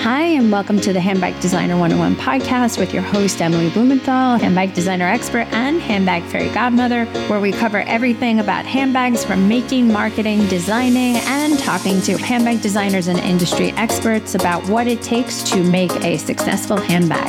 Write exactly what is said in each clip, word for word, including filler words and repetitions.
Hi, and welcome to the Handbag Designer one oh one podcast with your host, Emily Blumenthal, handbag designer expert and handbag fairy godmother, where we cover everything about handbags from making, marketing, designing, and talking to handbag designers and industry experts about what it takes to make a successful handbag.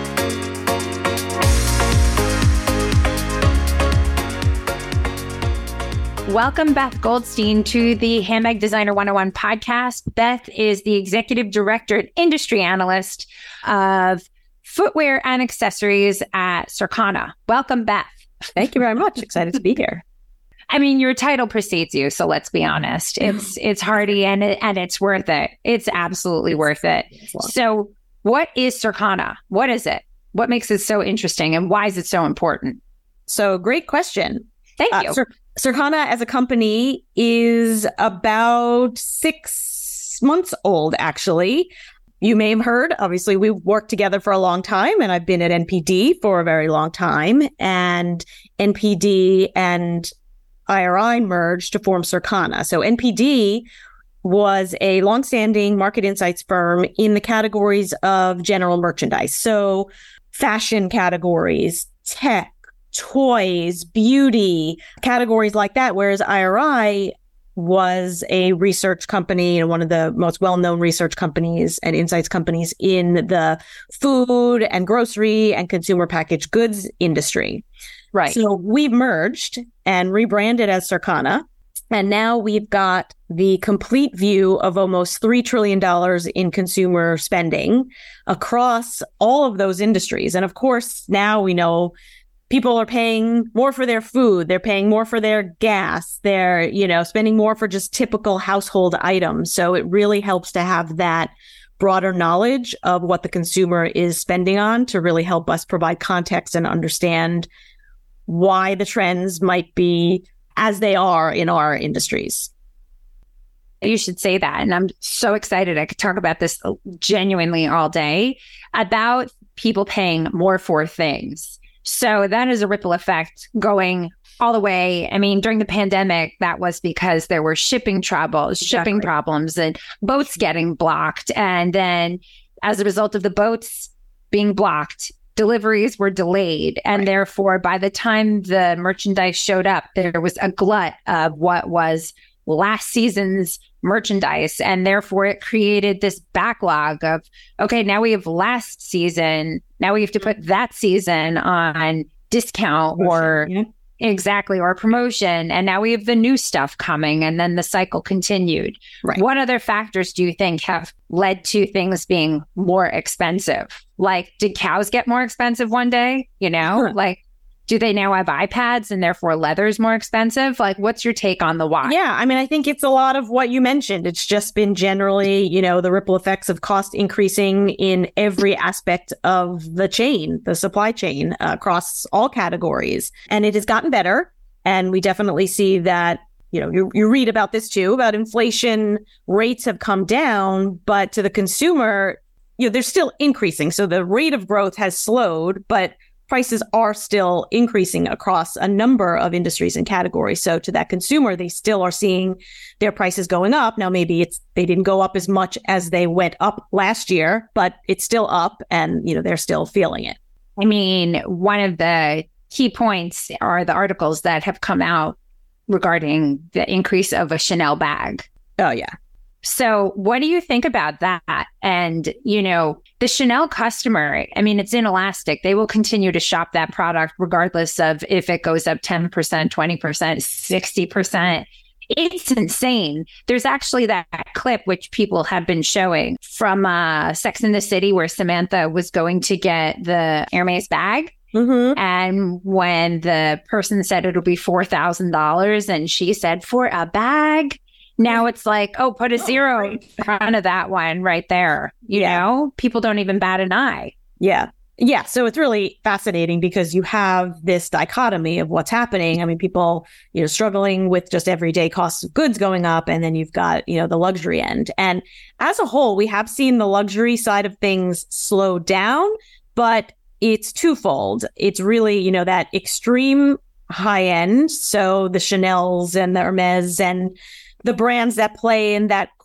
Welcome, Beth Goldstein, to the Handbag Designer one oh one podcast. Beth is the executive director and industry analyst of footwear and accessories at Circana. Welcome, Beth. Thank you very much. Excited to be here. I mean, your title precedes you, so let's be honest. It's it's hearty and it, and it's worth it. It's absolutely worth it. So, what is Circana? What is it? What makes it so interesting, and why is it so important? So, great question. Thank you. Uh, Cir- Circana as a company is about six months old, actually. You may have heard, obviously, we've worked together for a long time, and I've been at N P D for a very long time. And N P D and I R I merged to form Circana. So N P D was a longstanding market insights firm in the categories of general merchandise. So fashion categories, tech, toys, beauty, categories like that. Whereas I R I was a research company and one of the most well-known research companies and insights companies in the food and grocery and consumer packaged goods industry. Right. So we merged and rebranded as Circana. And now we've got the complete view of almost three trillion dollars in consumer spending across all of those industries. And of course, now we know people are paying more for their food. They're paying more for their gas. They're, you know, spending more for just typical household items. So it really helps to have that broader knowledge of what the consumer is spending on to really help us provide context and understand why the trends might be as they are in our industries. You should say that. And I'm so excited. I could talk about this genuinely all day about people paying more for things. So that is a ripple effect going all the way. I mean, during the pandemic, that was because there were shipping troubles, exactly. shipping problems, and boats getting blocked. And then as a result of the boats being blocked, deliveries were delayed. And right. therefore, by the time the merchandise showed up, there was a glut of what was last season's merchandise. And therefore, it created this backlog of, okay, now we have last season. Now we have to put that season on discount promotion, or yeah. exactly, or promotion. And now we have the new stuff coming. And then the cycle continued. Right. What other factors do you think have led to things being more expensive? Like, did cows get more expensive one day? You know, sure. like, do they now have iPads and therefore leather is more expensive? Like, what's your take on the why? Yeah, I mean, I think it's a lot of what you mentioned. It's just been generally, you know, the ripple effects of cost increasing in every aspect of the chain, the supply chain uh, across all categories. And it has gotten better. And we definitely see that, you know, you, you read about this too, about inflation rates have come down, but to the consumer, you know, they're still increasing. So the rate of growth has slowed, but prices are still increasing across a number of industries and categories. So to that consumer, they still are seeing their prices going up. Now, maybe it's they didn't go up as much as they went up last year, but it's still up and, you know, they're still feeling it. I mean, one of the key points are the articles that have come out regarding the increase of a Chanel bag. Oh, yeah. So what do you think about that? And, you know, the Chanel customer, I mean, it's inelastic. They will continue to shop that product regardless of if it goes up ten percent, twenty percent, sixty percent. It's insane. There's actually that clip which people have been showing from uh, Sex and the City where Samantha was going to get the Hermes bag. Mm-hmm. And when the person said it'll be four thousand dollars and she said, for a bag? Now it's like, oh, put a zero in front of that one right there. You yeah. know, people don't even bat an eye. Yeah. Yeah. So it's really fascinating because you have this dichotomy of what's happening. I mean, people, you know, struggling with just everyday costs of goods going up. And then you've got, you know, the luxury end. And as a whole, we have seen the luxury side of things slow down, but it's twofold. It's really, you know, that extreme high end. So the Chanels and the Hermes and the brands that play in that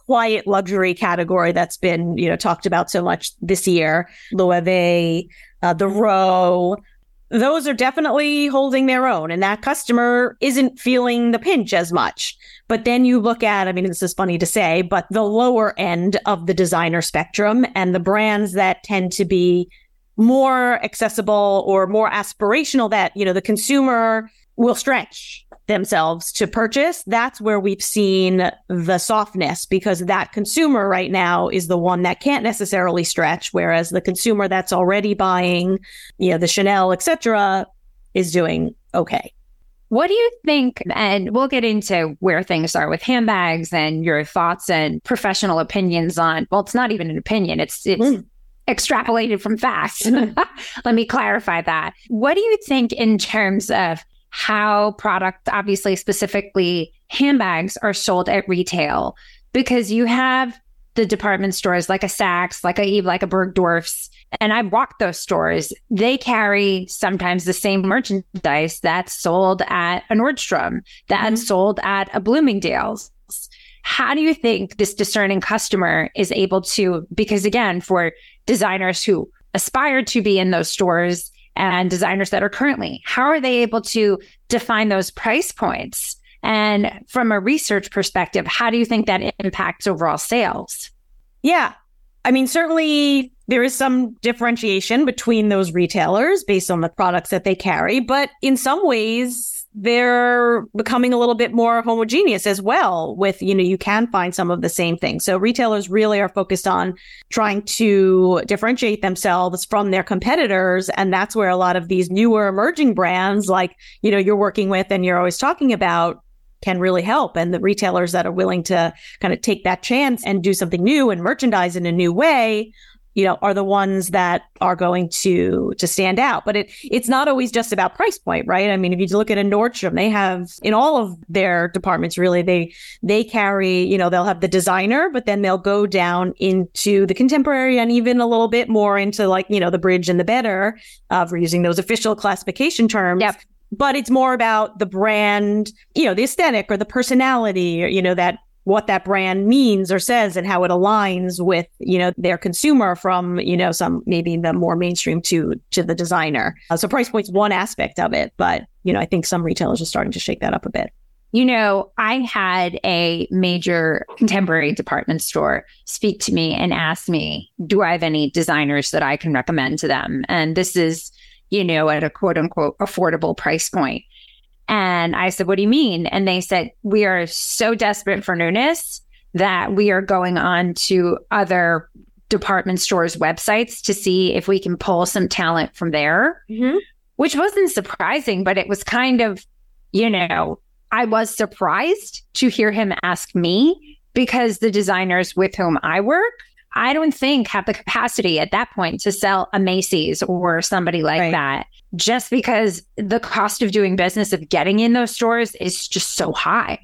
quiet luxury category that's been, you know, talked about so much this year. Loewe, uh, the Row, those are definitely holding their own. And that customer isn't feeling the pinch as much. But then you look at, I mean, this is funny to say, but the lower end of the designer spectrum and the brands that tend to be more accessible or more aspirational that, you know, the consumer will stretch themselves to purchase, that's where we've seen the softness, because that consumer right now is the one that can't necessarily stretch, whereas the consumer that's already buying, you know, the Chanel, et cetera, is doing okay. What do you think, and we'll get into where things are with handbags and your thoughts and professional opinions on, well, it's not even an opinion, it's it's mm. extrapolated from facts. Let me clarify that. What do you think in terms of how product, obviously specifically handbags, are sold at retail? Because you have the department stores like a Saks, like a Eve, like a Bergdorf's, and I've walked those stores. They carry sometimes the same merchandise that's sold at a Nordstrom, that's mm-hmm. sold at a Bloomingdale's. How do you think this discerning customer is able to, because again, for designers who aspire to be in those stores and designers that are currently, how are they able to define those price points? And from a research perspective, how do you think that impacts overall sales? Yeah. I mean, certainly there is some differentiation between those retailers based on the products that they carry, but in some ways, they're becoming a little bit more homogeneous as well with, you know, you can find some of the same things. So retailers really are focused on trying to differentiate themselves from their competitors. And that's where a lot of these newer emerging brands like, you know, you're working with and you're always talking about can really help. And the retailers that are willing to kind of take that chance and do something new and merchandise in a new way, you know, are the ones that are going to to stand out. But it it's not always just about price point, right? I mean, if you look at a Nordstrom, they have in all of their departments, really, they they carry, you know, they'll have the designer, but then they'll go down into the contemporary and even a little bit more into like, you know, the bridge and the better, uh, for using those official classification terms. Yep. But it's more about the brand, you know, the aesthetic or the personality, or, you know, that what that brand means or says and how it aligns with, you know, their consumer from, you know, some maybe the more mainstream to to the designer. Uh, so price point's one aspect of it. But, you know, I think some retailers are starting to shake that up a bit. You know, I had a major contemporary department store speak to me and ask me, do I have any designers that I can recommend to them? And this is, you know, at a quote unquote affordable price point. And I said, what do you mean? And they said, we are so desperate for newness that we are going on to other department stores' websites to see if we can pull some talent from there, mm-hmm. which wasn't surprising, but it was kind of, you know, I was surprised to hear him ask me, because the designers with whom I work, I don't think have the capacity at that point to sell a Macy's or somebody like right. that, just because the cost of doing business, of getting in those stores, is just so high.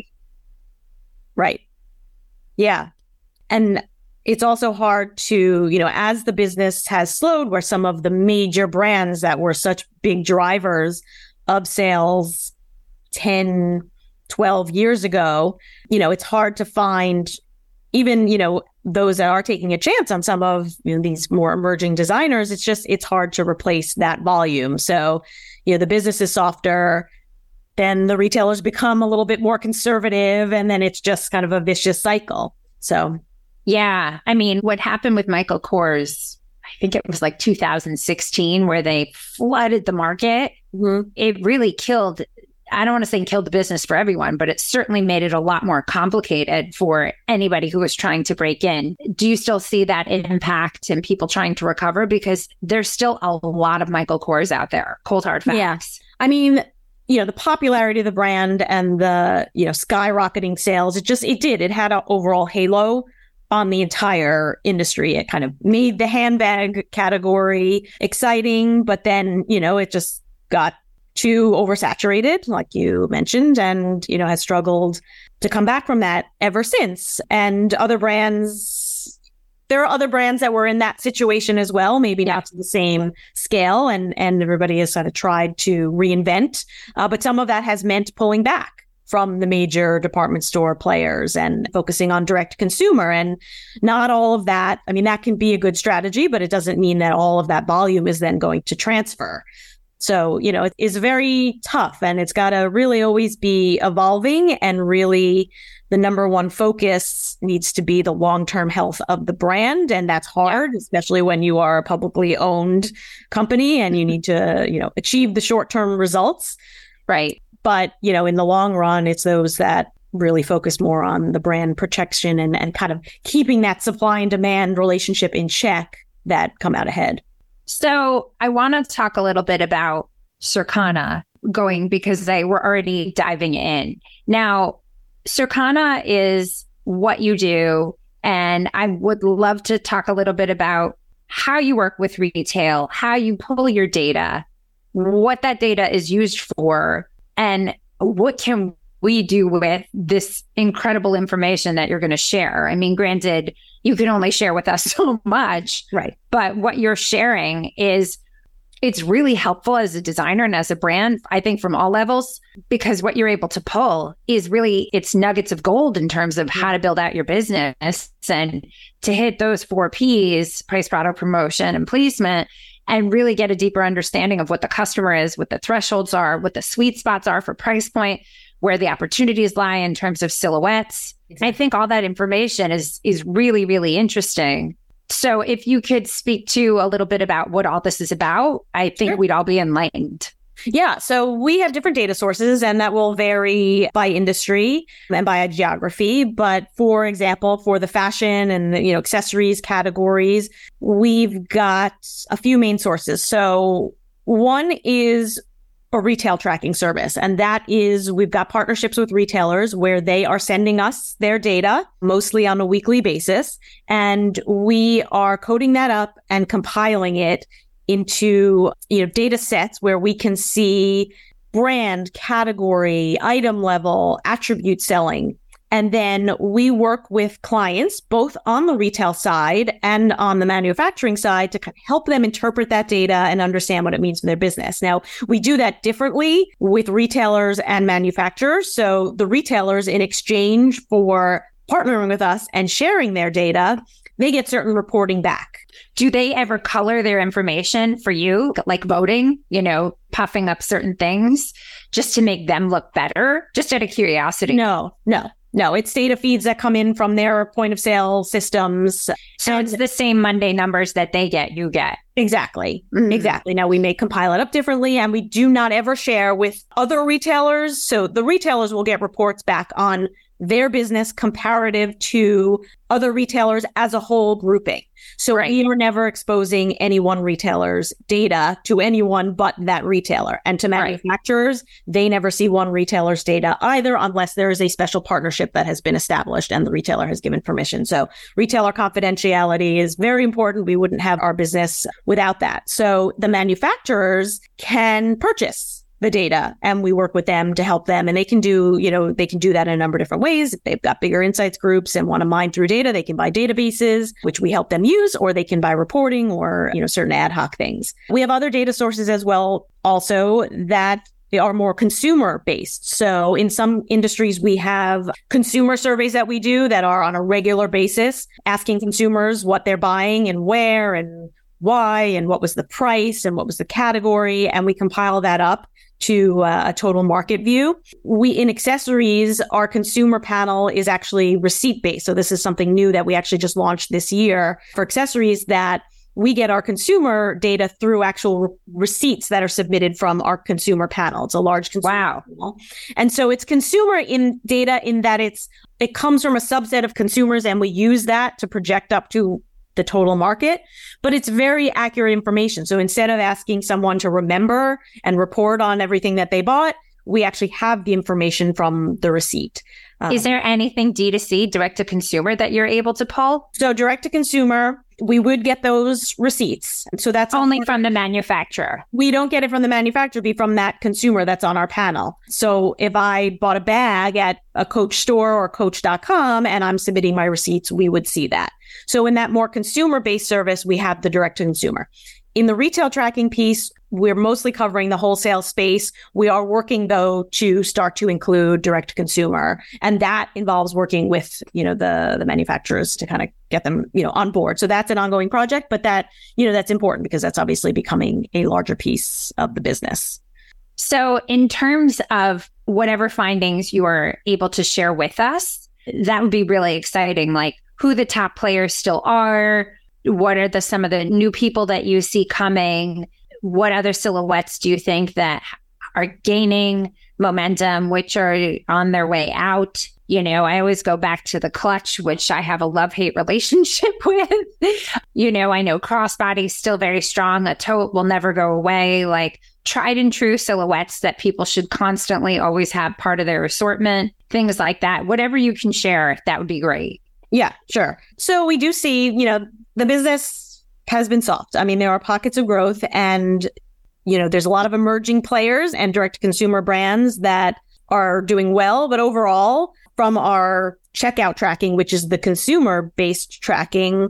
Right. Yeah. And it's also hard to, you know, as the business has slowed, where some of the major brands that were such big drivers of sales ten, twelve years ago, you know, it's hard to find even, you know, those that are taking a chance on some of, you know, these more emerging designers. It's just, it's hard to replace that volume. So, you know, the business is softer, then the retailers become a little bit more conservative, and then it's just kind of a vicious cycle. So, yeah. I mean, what happened with Michael Kors, I think it was like two thousand sixteen, where they flooded the market. Mm-hmm. It really killed, I don't want to say killed the business for everyone, but it certainly made it a lot more complicated for anybody who was trying to break in. Do you still see that impact in people trying to recover? Because there's still a lot of Michael Kors out there, cold hard facts. Yeah. I mean, you know, the popularity of the brand and the, you know, skyrocketing sales, it just, it did. It had an overall halo on the entire industry. It kind of made the handbag category exciting, but then, you know, it just got too oversaturated, like you mentioned, and, you know, has struggled to come back from that ever since. And other brands, there are other brands that were in that situation as well, maybe not to the same scale, and, and everybody has sort of tried to reinvent. Uh, but some of that has meant pulling back from the major department store players and focusing on direct consumer. And not all of that, I mean, that can be a good strategy, but it doesn't mean that all of that volume is then going to transfer. So, you know, it is very tough, and it's got to really always be evolving, and really the number one focus needs to be the long-term health of the brand. And that's hard, especially when you are a publicly owned company and you need to, you know, achieve the short-term results. Right. But, you know, in the long run, it's those that really focus more on the brand protection and, and kind of keeping that supply and demand relationship in check that come out ahead. So I want to talk a little bit about Circana going, because they were already diving in. Now, Circana is what you do, and I would love to talk a little bit about how you work with retail, how you pull your data, what that data is used for, and what can we do with this incredible information that you're going to share. I mean, granted, you can only share with us so much, right? But what you're sharing is, it's really helpful as a designer and as a brand, I think, from all levels, because what you're able to pull is really, it's nuggets of gold in terms of how to build out your business and to hit those four Ps, price, product, promotion, and placement, and really get a deeper understanding of what the customer is, what the thresholds are, what the sweet spots are for price point, where the opportunities lie in terms of silhouettes. Exactly. I think all that information is is really, really interesting. So if you could speak to a little bit about what all this is about, I think sure. we'd all be enlightened. Yeah. So we have different data sources, and that will vary by industry and by geography. But for example, for the fashion and, you know, accessories categories, we've got a few main sources. So one is a retail tracking service. And that is, we've got partnerships with retailers where they are sending us their data, mostly on a weekly basis. And we are coding that up and compiling it into, you know, data sets where we can see brand, category, item level, attribute selling. And then we work with clients, both on the retail side and on the manufacturing side, to kind of help them interpret that data and understand what it means for their business. Now, we do that differently with retailers and manufacturers. So the retailers, in exchange for partnering with us and sharing their data, they get certain reporting back. Do they ever color their information for you, like voting, you know, puffing up certain things just to make them look better? Just out of curiosity. No, no. No, it's data feeds that come in from their point of sale systems. So it's the same Monday numbers that they get, you get. Exactly. Mm-hmm. Exactly. Now, we may compile it up differently, and we do not ever share with other retailers. So the retailers will get reports back on their business comparative to other retailers as a whole grouping. So right. we are never exposing any one retailer's data to anyone but that retailer. And to manufacturers, right. they never see one retailer's data either, unless there is a special partnership that has been established and the retailer has given permission. So retailer confidentiality is very important. We wouldn't have our business without that. So the manufacturers can purchase the data, and we work with them to help them. And they can do, you know, they can do that in a number of different ways. If they've got bigger insights groups and want to mine through data, they can buy databases, which we help them use, or they can buy reporting or, you know, certain ad hoc things. We have other data sources as well, also, that are more consumer based. So in some industries, we have consumer surveys that we do that are on a regular basis, asking consumers what they're buying and where and why and what was the price and what was the category. And we compile that up to uh, a total market view. We, in accessories, our consumer panel is actually receipt based. So this is something new that we actually just launched this year for accessories, that we get our consumer data through actual re- receipts that are submitted from our consumer panel. It's a large consumer wow. panel. And so it's consumer in data in that it's it comes from a subset of consumers, and we use that to project up to the total market, but it's very accurate information. So instead of asking someone to remember and report on everything that they bought, we actually have the information from the receipt. Um, Is there anything D two C, direct to consumer, that you're able to pull? So direct to consumer, we would get those receipts. So that's only from the manufacturer. We don't get it from the manufacturer, be from that consumer that's on our panel. So if I bought a bag at a Coach store or coach dot com and I'm submitting my receipts, we would see that. So in that more consumer-based service, we have the direct to consumer. in the retail tracking piece, we're mostly covering the wholesale space. We are working, though, to start to include direct to consumer. And that involves working with, you know, the, the manufacturers to kind of get them, you know, on board. So that's an ongoing project, but that, you know, that's important because that's obviously becoming a larger piece of the business. So in terms of whatever findings you are able to share with us, that would be really exciting. Like who the top players still are, what are the some of the new people that you see coming? What other silhouettes do you think that are gaining momentum, which are on their way out? You know, I always go back to the Clutch, which I have a love-hate relationship with. You know, I know crossbody is still very strong. A tote will never go away. Like tried and true silhouettes that people should constantly always have part of their assortment, things like that. Whatever you can share, that would be great. Yeah, sure. So we do see, you know, the business has been soft. I mean, there are pockets of growth and, you know, there's a lot of emerging players and direct to consumer brands that are doing well. But overall, from our checkout tracking, which is the consumer based tracking,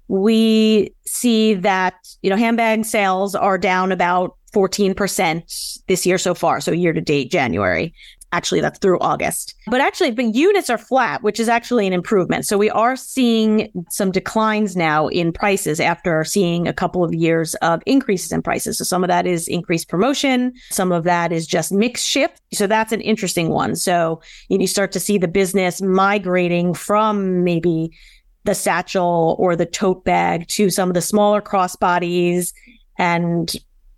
we see that, you know, handbag sales are down about fourteen percent this year so far. So year to date, January. Actually, that's through August. But actually, the units are flat, which is actually an improvement. So we are seeing some declines now in prices after seeing a couple of years of increases in prices. So some of that is increased promotion. Some of that is just mix shift. So that's an interesting one. So you, know, you start to see the business migrating from maybe the satchel or the tote bag to some of the smaller crossbodies and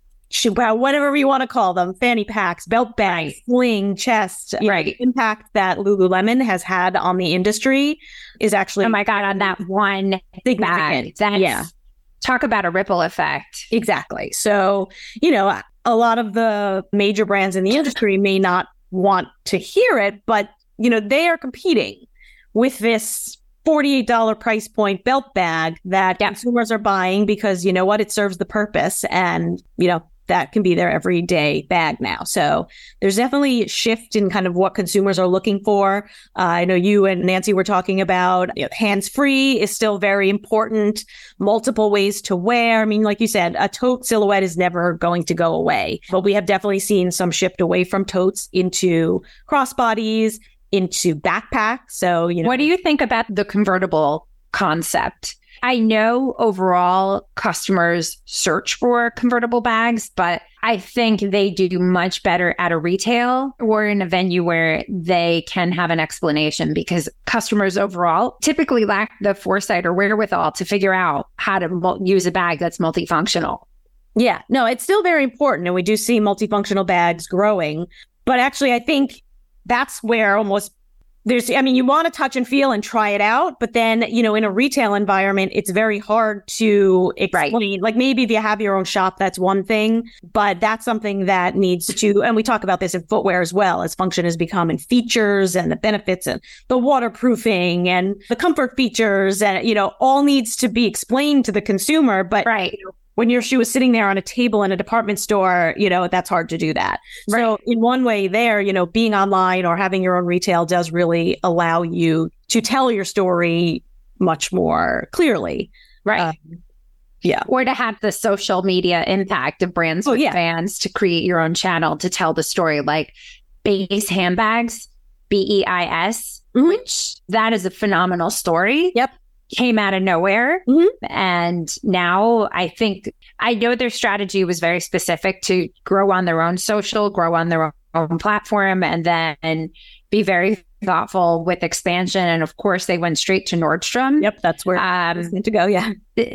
whatever you want to call them, fanny packs, belt bags, right. sling, chest. Right. Know, the impact that Lululemon has had on the industry is actually... Oh my God, on that one bag. That's, yeah. Talk about a ripple effect. Exactly. So, you know, a lot of the major brands in the industry may not want to hear it, but, you know, they are competing with this forty-eight dollars price point belt bag that yeah. consumers are buying because, you know what, it serves the purpose and, you know, that can be their everyday bag now. So there's definitely a shift in kind of what consumers are looking for. Uh, I know you and Nancy were talking about you know, hands-free is still very important, multiple ways to wear. I mean, like you said, a tote silhouette is never going to go away, but we have definitely seen some shift away from totes into crossbodies, into backpacks. So, you know, what do you think about the convertible concept? I know overall customers search for convertible bags, but I think they do much better at a retail or in a venue where they can have an explanation because customers overall typically lack the foresight or wherewithal to figure out how to mul- use a bag that's multifunctional. Yeah, no, it's still very important. And we do see multifunctional bags growing. But actually, I think that's where almost There's, I mean, you want to touch and feel and try it out, but then, you know, in a retail environment, it's very hard to explain. Right. Like maybe if you have your own shop, that's one thing, but that's something that needs to, and we talk about this in footwear as well, as function has become in features and the benefits and the waterproofing and the comfort features and, you know, all needs to be explained to the consumer. But right. you know, when your shoe is sitting there on a table in a department store, you know, that's hard to do that. Right. So in one way there, you know, being online or having your own retail does really allow you to tell your story much more clearly. Right. Um, yeah. Or to have the social media impact of brands oh, with yeah. fans to create your own channel to tell the story, like Base Handbags, B E I S, mm-hmm. which that is a phenomenal story. Yep. Came out of nowhere. Mm-hmm. And now I think, I know their strategy was very specific to grow on their own social, grow on their own platform, and then be very thoughtful with expansion. And of course, they went straight to Nordstrom. Yep, that's where um, it's meant to go. Yeah.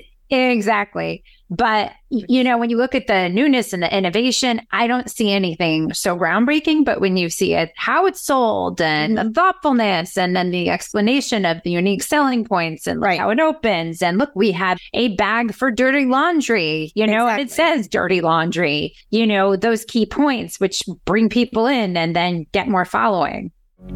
Exactly. But, you know, when you look at the newness and the innovation, I don't see anything so groundbreaking. But when you see it, how it's sold and mm-hmm. the thoughtfulness and then the explanation of the unique selling points and right. how it opens. And look, we have a bag for dirty laundry, you know, exactly. and it says dirty laundry, you know, those key points, which bring people in and then get more following.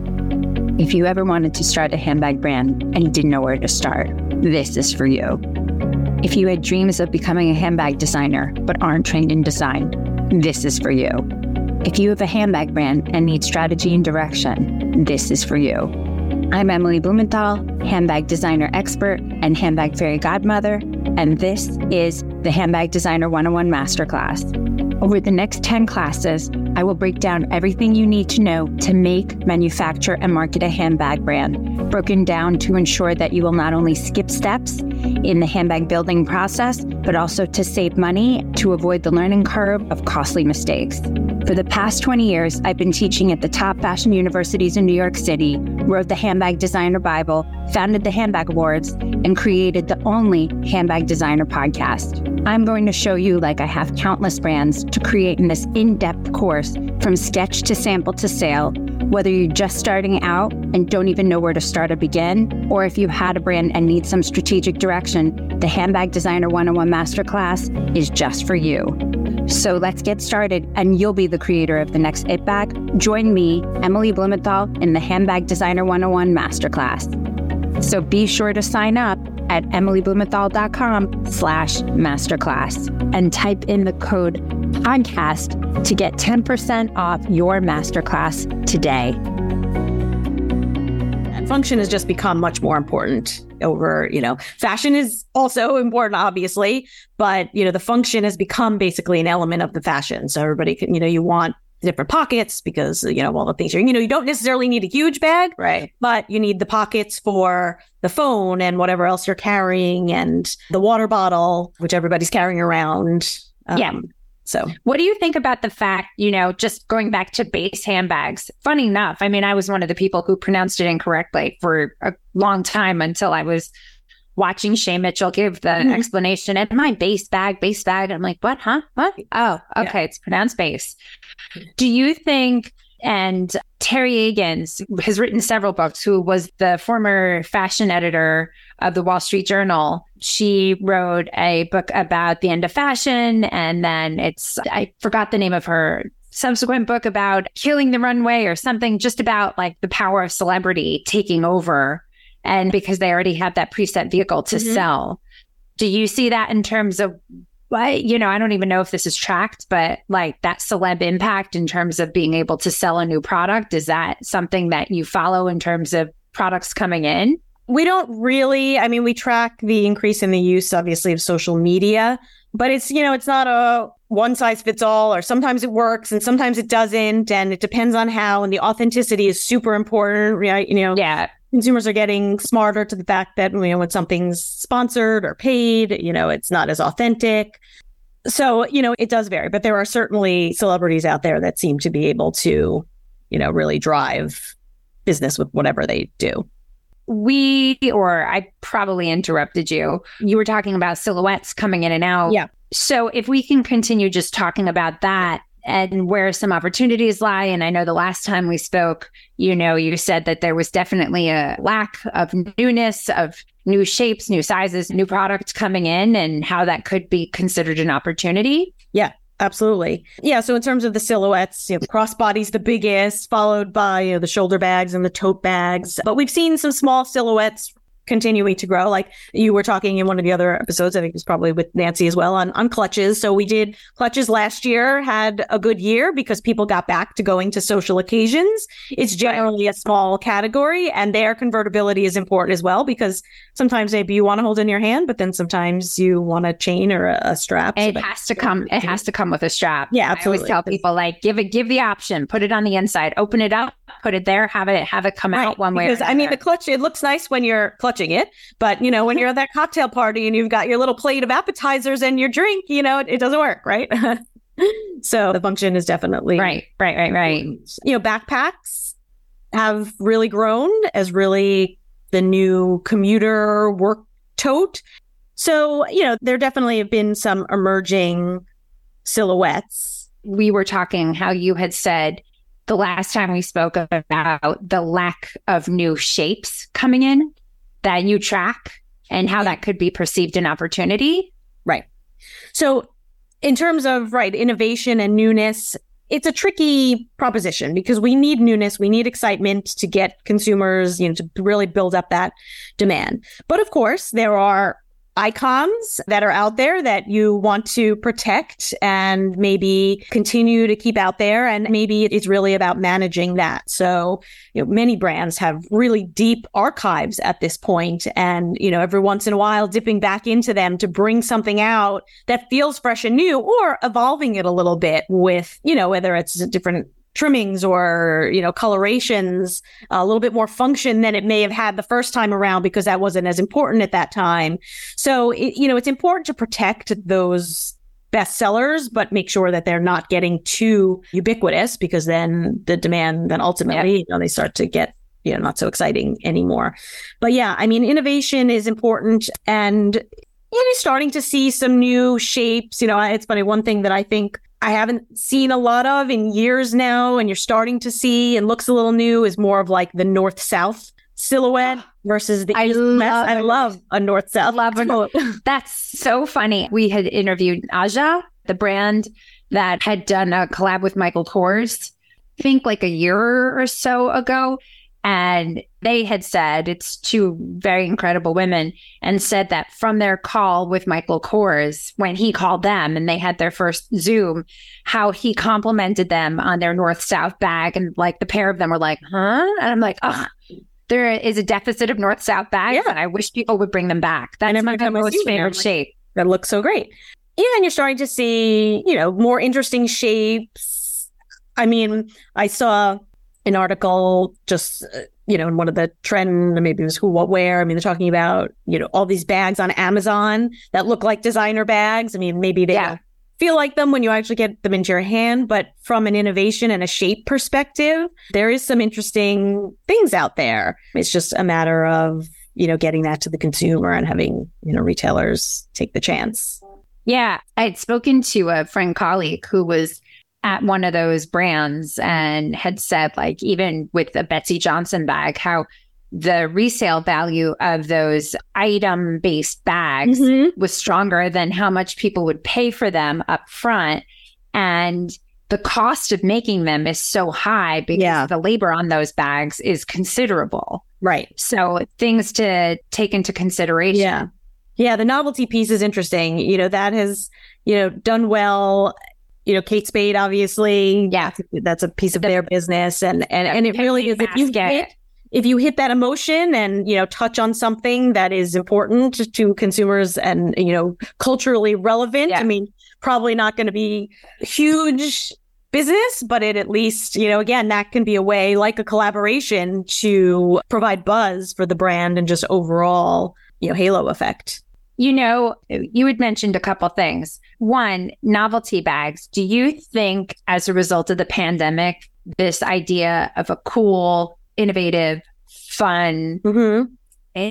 If you ever wanted to start a handbag brand and you didn't know where to start, this is for you. If you had dreams of becoming a handbag designer but aren't trained in design, this is for you. If you have a handbag brand and need strategy and direction, this is for you. I'm Emily Blumenthal, handbag designer expert and handbag fairy godmother, and this is the Handbag Designer one oh one Masterclass. Over the next ten classes, I will break down everything you need to know to make, manufacture, and market a handbag brand, broken down to ensure that you will not only skip steps in the handbag building process, but also to save money to avoid the learning curve of costly mistakes. For the past twenty years, I've been teaching at the top fashion universities in New York City, wrote the Handbag Designer Bible, founded the Handbag Awards, and created the only Handbag Designer podcast. I'm going to show you, like I have countless brands, to create in this in-depth course from sketch to sample to sale, whether you're just starting out and don't even know where to start or begin, or if you've had a brand and need some strategic direction, the Handbag Designer one oh one Masterclass is just for you. So let's get started, and you'll be the creator of the next It Bag. Join me, Emily Blumenthal, in the Handbag Designer one oh one Masterclass. So be sure to sign up at emilyblumenthal.com slash masterclass and type in the code podcast to get ten percent off your masterclass today. And function has just become much more important over, you know, fashion is also important, obviously, but, you know, the function has become basically an element of the fashion. So everybody can, you know, you want different pockets because, you know, all the things you're, you know, you don't necessarily need a huge bag, right? But you need the pockets for the phone and whatever else you're carrying, and the water bottle, which everybody's carrying around. Um, yeah. So what do you think about the fact, you know, just going back to base handbags? Funny enough, I mean, I was one of the people who pronounced it incorrectly for a long time until I was watching Shay Mitchell give the mm-hmm. explanation. And my base bag, base bag. I'm like, what, huh? What? Oh, okay. Yeah. It's pronounced base. Do you think, and Terry Egan's has written several books, who was the former fashion editor of the Wall Street Journal. She wrote a book about the end of fashion. And then it's, I forgot the name of her subsequent book about killing the runway or something, just about like the power of celebrity taking over. And because they already have that preset vehicle to mm-hmm. sell. Do you see that in terms of, what, you know, I don't even know if this is tracked, but like that celeb impact in terms of being able to sell a new product? Is that something that you follow in terms of products coming in? We don't really, I mean, we track the increase in the use, obviously, of social media, but it's, you know, it's not a one size fits all, or sometimes it works and sometimes it doesn't. And it depends on how, and the authenticity is super important, right? You know, yeah. Consumers are getting smarter to the fact that, you know, when something's sponsored or paid, you know, it's not as authentic. So, you know, it does vary, but there are certainly celebrities out there that seem to be able to, you know, really drive business with whatever they do. We, or I probably interrupted you. You were talking about silhouettes coming in and out. Yeah. So if we can continue just talking about that and where some opportunities lie. And I know the last time we spoke, you know, you said that there was definitely a lack of newness, of new shapes, new sizes, new products coming in, and how that could be considered an opportunity. Yeah. Absolutely. Yeah. So in terms of the silhouettes, you know, the crossbody's the biggest, followed by, you know, the shoulder bags and the tote bags. But we've seen some small silhouettes continuing to grow. Like you were talking in one of the other episodes, I think it was probably with Nancy as well, on, on clutches. So we did clutches last year, had a good year because people got back to going to social occasions. It's generally a small category, and their convertibility is important as well, because sometimes maybe you want to hold in your hand, but then sometimes you want a chain or a, a strap. It so has to come, it has to come with a strap. Yeah, absolutely. I always tell people, like, give it, give the option, put it on the inside, open it up, put it there, have it, have it come right. out one way. Because I mean, the clutch, it looks nice when you're clutching it, but you know, when you're at that cocktail party and you've got your little plate of appetizers and your drink, you know, it, it doesn't work, right? So the function is definitely right, right, right, right. You know, backpacks have really grown as really the new commuter work tote. So, you know, there definitely have been some emerging silhouettes. We were talking how you had said the last time we spoke about the lack of new shapes coming in that you track and how that could be perceived an opportunity. Right. So in terms of, right, innovation and newness, it's a tricky proposition because we need newness. We need excitement to get consumers, you know, to really build up that demand. But of course, there are icons that are out there that you want to protect and maybe continue to keep out there. And maybe it's really about managing that. So, you know, many brands have really deep archives at this point, and, you know, every once in a while dipping back into them to bring something out that feels fresh and new, or evolving it a little bit with, you know, whether it's different trimmings or, you know, colorations, a little bit more function than it may have had the first time around because that wasn't as important at that time. So, it, you know, it's important to protect those best sellers, but make sure that they're not getting too ubiquitous, because then the demand, then ultimately, yep. you know, they start to get, you know, not so exciting anymore. But yeah, I mean, innovation is important, and you know, you're starting to see some new shapes. You know, it's funny, one thing that I think I haven't seen a lot of in years now, and you're starting to see and looks a little new, is more of like the north-south silhouette versus the I east love, west. I love a north-south. love it. That's so funny. We had interviewed Aja, the brand that had done a collab with Michael Kors, I think like a year or so ago. And they had said, it's two very incredible women, and said that from their call with Michael Kors, when he called them and they had their first Zoom, how he complimented them on their north-south bag. And like the pair of them were like, huh? And I'm like, oh, there is a deficit of north-south bags. Yeah. And I wish people would bring them back. That's my most favorite like, shape. That looks so great. Yeah, and you're starting to see, you know, more interesting shapes. I mean, I saw an article just, uh, you know, in one of the trend, maybe it was Who, What, Where. I mean, they're talking about, you know, all these bags on Amazon that look like designer bags. I mean, maybe they yeah. don't feel like them when you actually get them into your hand, but from an innovation and a shape perspective, there is some interesting things out there. It's just a matter of, you know, getting that to the consumer and having, you know, retailers take the chance. Yeah. I had spoken to a friend colleague who was at one of those brands and had said, like, even with the Betsy Johnson bag, how the resale value of those item-based bags mm-hmm. was stronger than how much people would pay for them up front. And the cost of making them is so high because yeah. the labor on those bags is considerable. Right. So things to take into consideration. Yeah. Yeah. The novelty piece is interesting. You know, that has, you know, done well. You know, Kate Spade, obviously, yeah, that's a piece of the, their business. And, and, and it really is, if you hit, if you hit that emotion and, you know, touch on something that is important to consumers and, you know, culturally relevant, yeah. I mean, probably not going to be huge business, but it at least, you know, again, that can be a way, like a collaboration, to provide buzz for the brand and just overall, you know, halo effect. You know, you had mentioned a couple things. One, novelty bags. Do you think as a result of the pandemic, this idea of a cool, innovative, fun mm-hmm.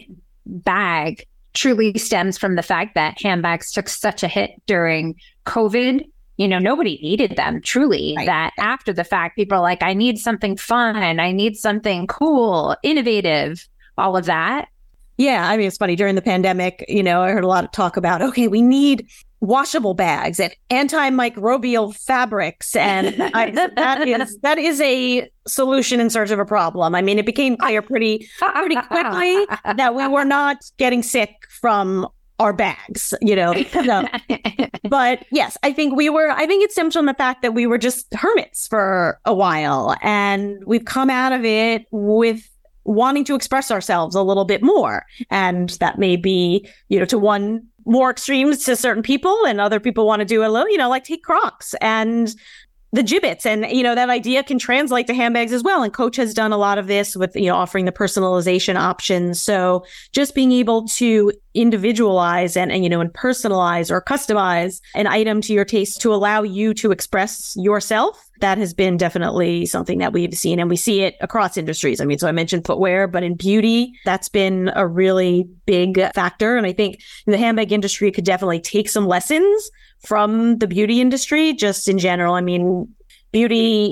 bag truly stems from the fact that handbags took such a hit during COVID? You know, nobody needed them, truly. Right. That after the fact, people are like, I need something fun. I need something cool, innovative, all of that. Yeah, I mean, it's funny. During the pandemic, you know, I heard a lot of talk about, okay, we need washable bags and antimicrobial fabrics. And I, that is that is a solution in search of a problem. I mean, it became clear pretty, pretty quickly that we were not getting sick from our bags, you know. So, but yes, I think we were, I think it stems from the fact that we were just hermits for a while. And we've come out of it with wanting to express ourselves a little bit more. And that may be, you know, to one more extremes to certain people, and other people want to do a little, you know, like take Crocs and the Jibbitz. And, you know, that idea can translate to handbags as well. And Coach has done a lot of this with, you know, offering the personalization options. So just being able to individualize and, and, you know, and personalize or customize an item to your taste to allow you to express yourself. That has been definitely something that we've seen, and we see it across industries. I mean, so I mentioned footwear, but in beauty, that's been a really big factor. And I think the handbag industry could definitely take some lessons from the beauty industry, just in general. I mean, beauty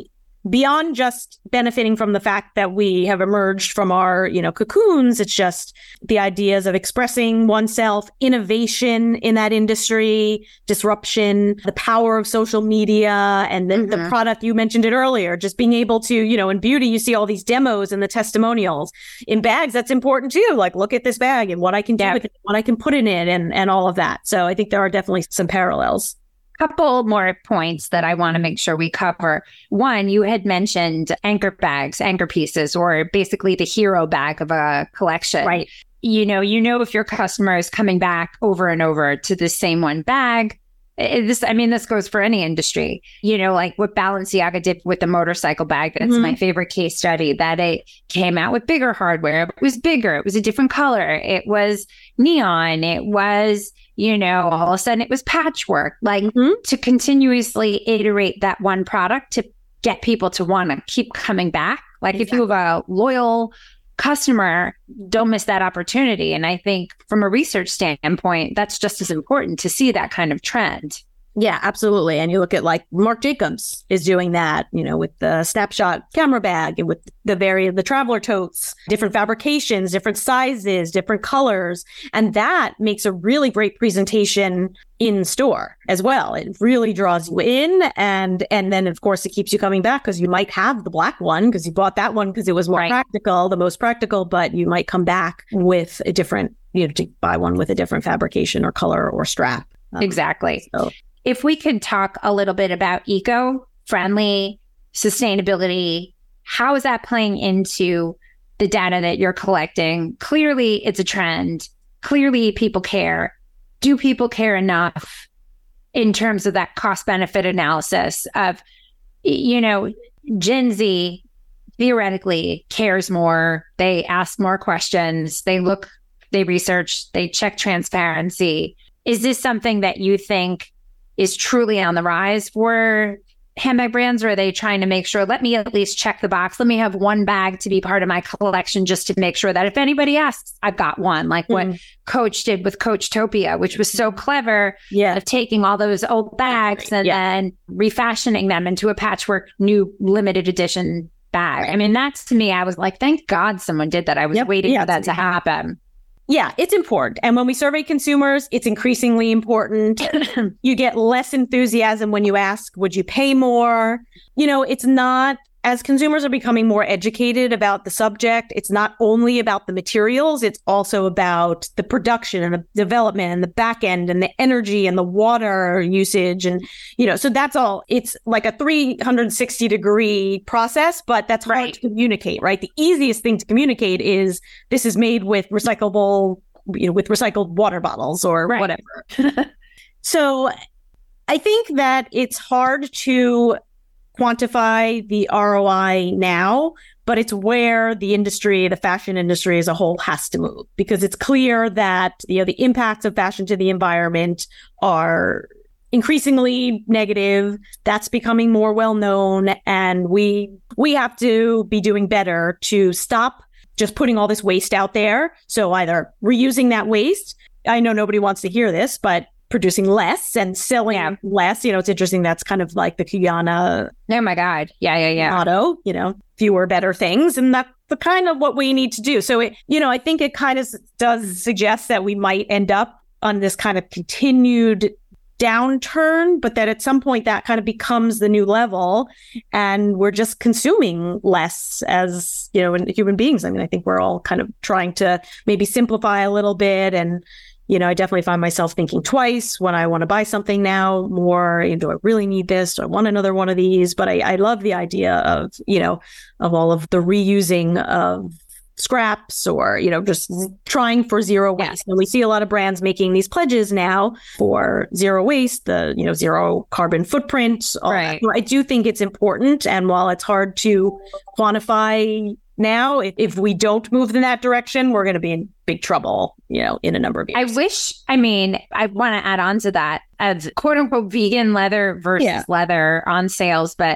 beyond just benefiting from the fact that we have emerged from our, you know, cocoons, it's just the ideas of expressing oneself, innovation in that industry, disruption, the power of social media, and then mm-hmm. the product, you mentioned it earlier, just being able to, you know, in beauty, you see all these demos and the testimonials. In bags, that's important too. Like, look at this bag and what I can do yeah. with it, what I can put in it, and, and all of that. So I think there are definitely some parallels. Couple more points that I want to make sure we cover. One, you had mentioned anchor bags, anchor pieces, or basically the hero bag of a collection. Right. You know, you know, if your customer is coming back over and over to the same one bag, this, I mean, this goes for any industry, you know, like what Balenciaga did with the motorcycle bag. That's mm-hmm. my favorite case study, that it came out with bigger hardware. It was bigger. It was a different color. It was neon. It was, you know, all of a sudden it was patchwork. Like mm-hmm. to continuously iterate that one product to get people to want to keep coming back. Like exactly. if you have a loyal customer, don't miss that opportunity. And I think from a research standpoint, that's just as important to see that kind of trend. Yeah, absolutely. And you look at like Marc Jacobs is doing that, you know, with the snapshot camera bag and with the various, the traveler totes, different fabrications, different sizes, different colors. And that makes a really great presentation in store as well. It really draws you in. And, and then of course it keeps you coming back because you might have the black one because you bought that one because it was more right. practical, the most practical, but you might come back with a different, you know, to buy one with a different fabrication or color or strap. Um, exactly. So. If we could talk a little bit about eco-friendly sustainability, how is that playing into the data that you're collecting? Clearly, it's a trend. Clearly, people care. Do people care enough in terms of that cost-benefit analysis of, you know, Gen Z theoretically cares more. They ask more questions. They look, they research, they check transparency. Is this something that you think is truly on the rise for handbag brands, or are they trying to make sure, let me at least check the box. Let me have one bag to be part of my collection just to make sure that if anybody asks, I've got one, like mm-hmm. what Coach did with Coachtopia, which was so clever yeah. of taking all those old bags and yeah. then refashioning them into a patchwork new limited edition bag. I mean, that's to me, I was like, thank God someone did that. I was yep. waiting yeah, for that to happen. Yeah, it's important. And when we survey consumers, it's increasingly important. You get less enthusiasm when you ask, would you pay more? You know, it's not, as consumers are becoming more educated about the subject, it's not only about the materials, it's also about the production and the development and the back end and the energy and the water usage. And, you know, so that's all. It's like a three hundred sixty degree process, but that's hard right. to communicate, right? The easiest thing to communicate is this is made with recyclable, you know, with recycled water bottles or right. whatever. So I think that it's hard to quantify the R O I now, but it's where the industry, the fashion industry as a whole has to move, because it's clear that, you know, the impacts of fashion to the environment are increasingly negative. That's becoming more well known, and we we have to be doing better to stop just putting all this waste out there. So either reusing that waste. I know nobody wants to hear this, but producing less and selling yeah. less. You know, it's interesting. That's kind of like the Kiana. Oh my God. Yeah, yeah, yeah. Motto, you know, fewer, better things. And that's the kind of what we need to do. So, it, you know, I think it kind of does suggest that we might end up on this kind of continued downturn, but that at some point that kind of becomes the new level and we're just consuming less as, you know, human beings. I mean, I think we're all kind of trying to maybe simplify a little bit. And you know, I definitely find myself thinking twice when I want to buy something now more. You know, do I really need this? Do I want another one of these? But I, I love the idea of, you know, of all of the reusing of scraps or, you know, just trying for zero waste. Yes. And we see a lot of brands making these pledges now for zero waste, the, you know, zero carbon footprint. Right. I do think it's important. And while it's hard to quantify now, if, if we don't move in that direction, we're going to be in big trouble, you know, in a number of years. I wish, I mean, I want to add on to that as quote unquote vegan leather versus yeah. leather on sales, but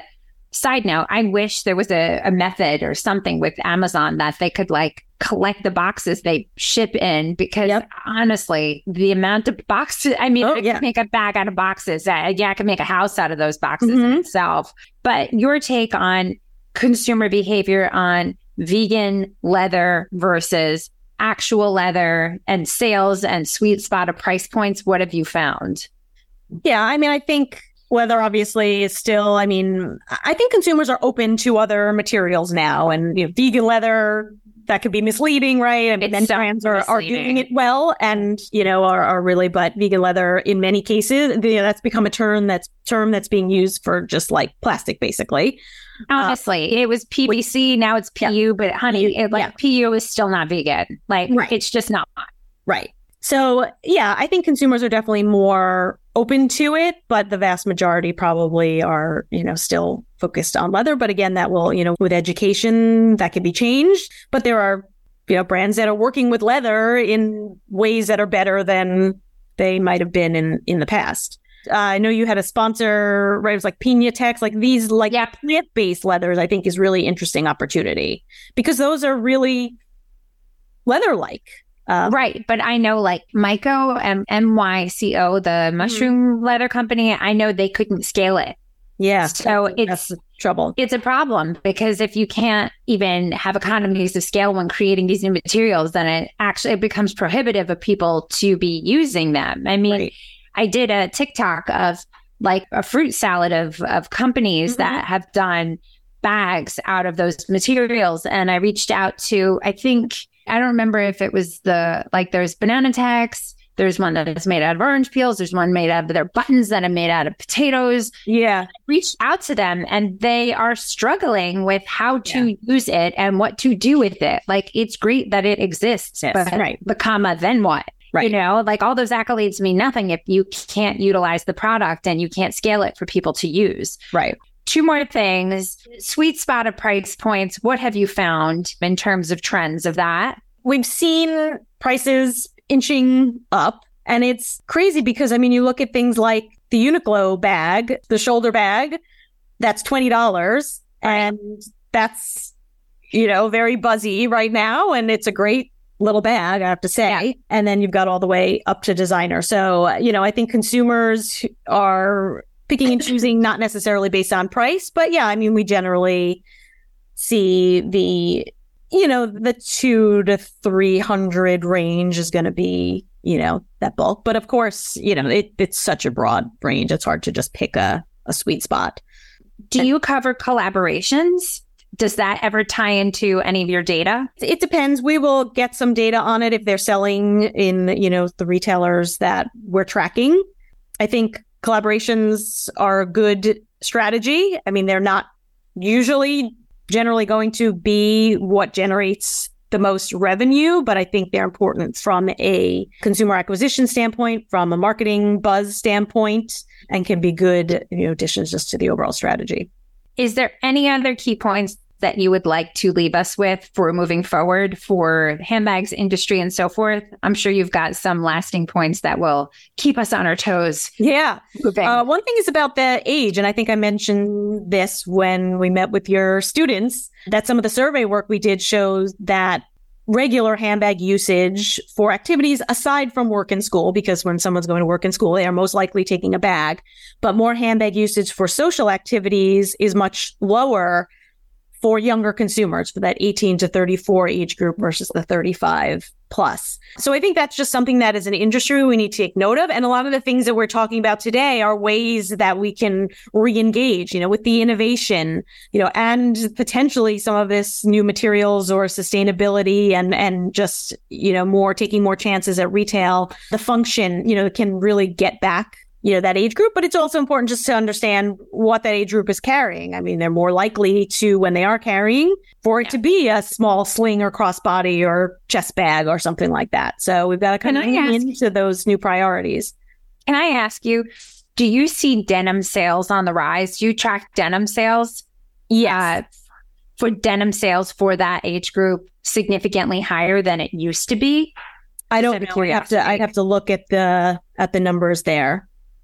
Side note, I wish there was a, a method or something with Amazon that they could like collect the boxes they ship in, because yep. honestly, the amount of boxes, I mean, oh, I yeah. could make a bag out of boxes. Uh, yeah, I could make a house out of those boxes mm-hmm. in itself. But your take on consumer behavior on vegan leather versus actual leather and sales and sweet spot of price points, what have you found? Yeah, I mean, I think leather obviously is still, I mean, I think consumers are open to other materials now, and you know, vegan leather, that could be misleading, right? I mean, many brands are, are doing it well and, you know, are, are really, but vegan leather in many cases, you know, that's become a term that's term that's being used for just like plastic, basically. Honestly, uh, it was P V C, now it's P U, yeah. but honey, it, like yeah. P U is still not vegan. Like, right. it's just not. Right. So, yeah, I think consumers are definitely more open to it, but the vast majority probably are, you know, still focused on leather. But again, that will, you know, with education, that can be changed. But there are, you know, brands that are working with leather in ways that are better than they might have been in, in the past. Uh, I know you had a sponsor, right? It was like Pinatex, like these like yeah. plant-based leathers, I think is really interesting opportunity because those are really leather-like. Um, right. But I know like Myco, M- M Y C O, the mushroom mm-hmm. leather company, I know they couldn't scale it. Yeah. So that's, it's that's trouble. It's a problem because if you can't even have economies of scale when creating these new materials, then it actually it becomes prohibitive of people to be using them. I mean, right. I did a TikTok of like a fruit salad of, of companies mm-hmm. that have done bags out of those materials. And I reached out to, I think, I don't remember if it was the, like there's Bananatex, there's one that is made out of orange peels, there's one made out of their buttons that are made out of potatoes. Yeah. I reached out to them and they are struggling with how to yeah. use it and what to do with it. Like, it's great that it exists, yes, but, right. but comma, then what? Right. You know, like all those accolades mean nothing if you can't utilize the product and you can't scale it for people to use. Right. Two more things. Sweet spot of price points. What have you found in terms of trends of that? We've seen prices inching up, and it's crazy because, I mean, you look at things like the Uniqlo bag, the shoulder bag, that's twenty dollars. And that's, you know, very buzzy right now. And it's a great little bag, I have to say. Yeah. And then you've got all the way up to designer. So, you know, I think consumers are picking and choosing, not necessarily based on price, but yeah, I mean, we generally see the, you know, the two to three hundred range is going to be, you know, that bulk. But of course, you know, it, it's such a broad range. It's hard to just pick a, a sweet spot. Do you cover collaborations? Does that ever tie into any of your data? It depends. We will get some data on it if they're selling in, you know, the retailers that we're tracking. I think collaborations are a good strategy. I mean, they're not usually generally going to be what generates the most revenue, but I think they're important from a consumer acquisition standpoint, from a marketing buzz standpoint, and can be good, you know, additions just to the overall strategy. Is there any other key points that you would like to leave us with for moving forward for handbags industry and so forth? I'm sure you've got some lasting points that will keep us on our toes. Yeah. Uh, one thing is about the age, and I think I mentioned this when we met with your students, that some of the survey work we did shows that regular handbag usage for activities aside from work and school, because when someone's going to work and school, they are most likely taking a bag, but more handbag usage for social activities is much lower for younger consumers, for that eighteen to thirty-four age group versus the thirty-five plus. So I think that's just something that as an industry we need to take note of. And a lot of the things that we're talking about today are ways that we can re-engage, you know, with the innovation, you know, and potentially some of this new materials or sustainability and, and just, you know, more taking more chances at retail. The function, you know, can really get back, you know, that age group, but it's also important just to understand what that age group is carrying. I mean, they're more likely to, when they are carrying, for it yeah. to be a small sling or crossbody or chest bag or something like that. So we've got to kind of lean into those new priorities. Can I ask you, do you see denim sales on the rise? Do you track denim sales? Yeah. Uh, for denim sales for that age group significantly higher than it used to be? I don't know. I'd have to, I'd have to look at the, at the numbers there.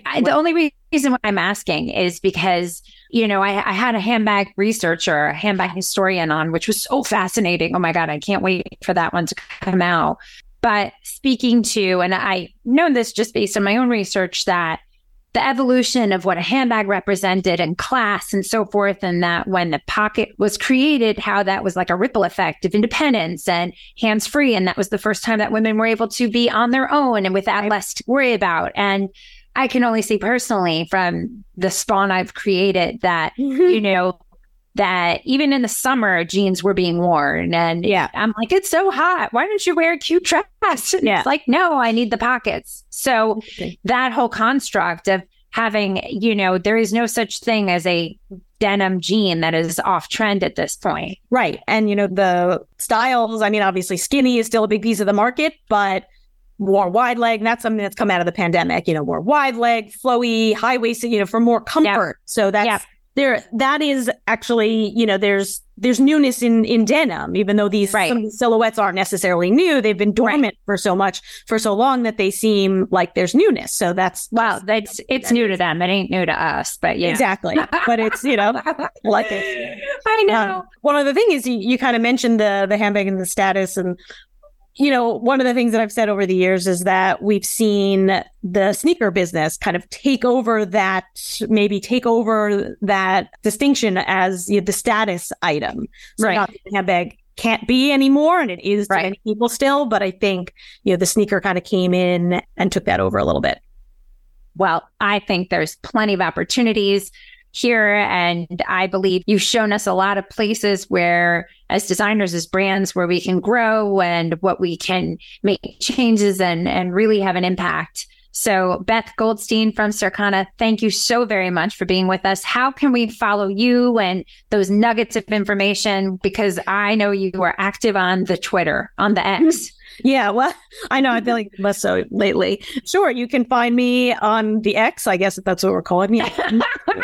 I, the only reason why I'm asking is because, you know, I, I had a handbag researcher, a handbag historian on, which was so fascinating. Oh my God, I can't wait for that one to come out. But speaking to, and I know this just based on my own research, that the evolution of what a handbag represented and class and so forth, and that when the pocket was created, how that was like a ripple effect of independence and hands-free. And that was the first time that women were able to be on their own and without less to worry about. And I can only say personally from the spawn I've created that, you know, that even in the summer, jeans were being worn. And yeah, I'm like, it's so hot. Why don't you wear a cute dress? And yeah. It's like, no, I need the pockets. So okay. That whole construct of having, you know, there is no such thing as a denim jean that is off trend at this point. Right. And, you know, the styles, I mean, obviously skinny is still a big piece of the market, but more wide leg, that's something that's come out of the pandemic, you know, more wide leg, flowy, high waisted, you know, for more comfort. Yep. So that's yep. there, that is actually, you know, there's, there's newness in, in denim, even though these, right. some of these silhouettes aren't necessarily new. They've been dormant right. for so much, for so long that they seem like there's newness. So that's, well, that's, it's new to them. It ain't new to us, but yeah. Exactly. But it's, you know, like it. I know. Um, one other thing is you, you kind of mentioned the, the handbag and the status, and you know, one of the things that I've said over the years is that we've seen the sneaker business kind of take over that, maybe take over that distinction as, you know, the status item. So right. not that the handbag can't be anymore, and it is to right. many people still, but I think, you know, the sneaker kind of came in and took that over a little bit. Well, I think there's plenty of opportunities here. And I believe you've shown us a lot of places where, as designers, as brands, where we can grow and what we can make changes and, and really have an impact. So Beth Goldstein from Circana, thank you so very much for being with us. How can we follow you and those nuggets of information? Because I know you are active on the Twitter, on the X. Yeah, well, I know. I feel like less so lately. Sure, you can find me on the X. I guess if that's what we're calling me. I'm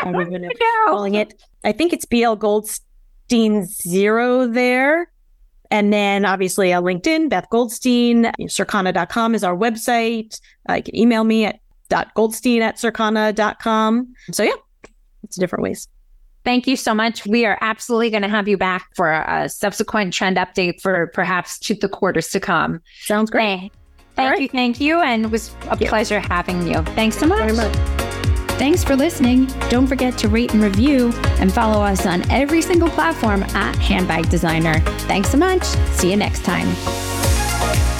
calling it. I think it's B L Goldstein Zero there. And then obviously on LinkedIn, Beth Goldstein. Circana dot com is our website. Uh, you can email me at .goldstein at Circana dot com. So yeah, it's different ways. Thank you so much. We are absolutely going to have you back for a subsequent trend update for perhaps to the quarters to come. Sounds great. Hey, thank right. you. Thank you. And it was a pleasure having you. Thanks so much. Very much. Thanks for listening. Don't forget to rate and review and follow us on every single platform at Handbag Designer. Thanks so much. See you next time.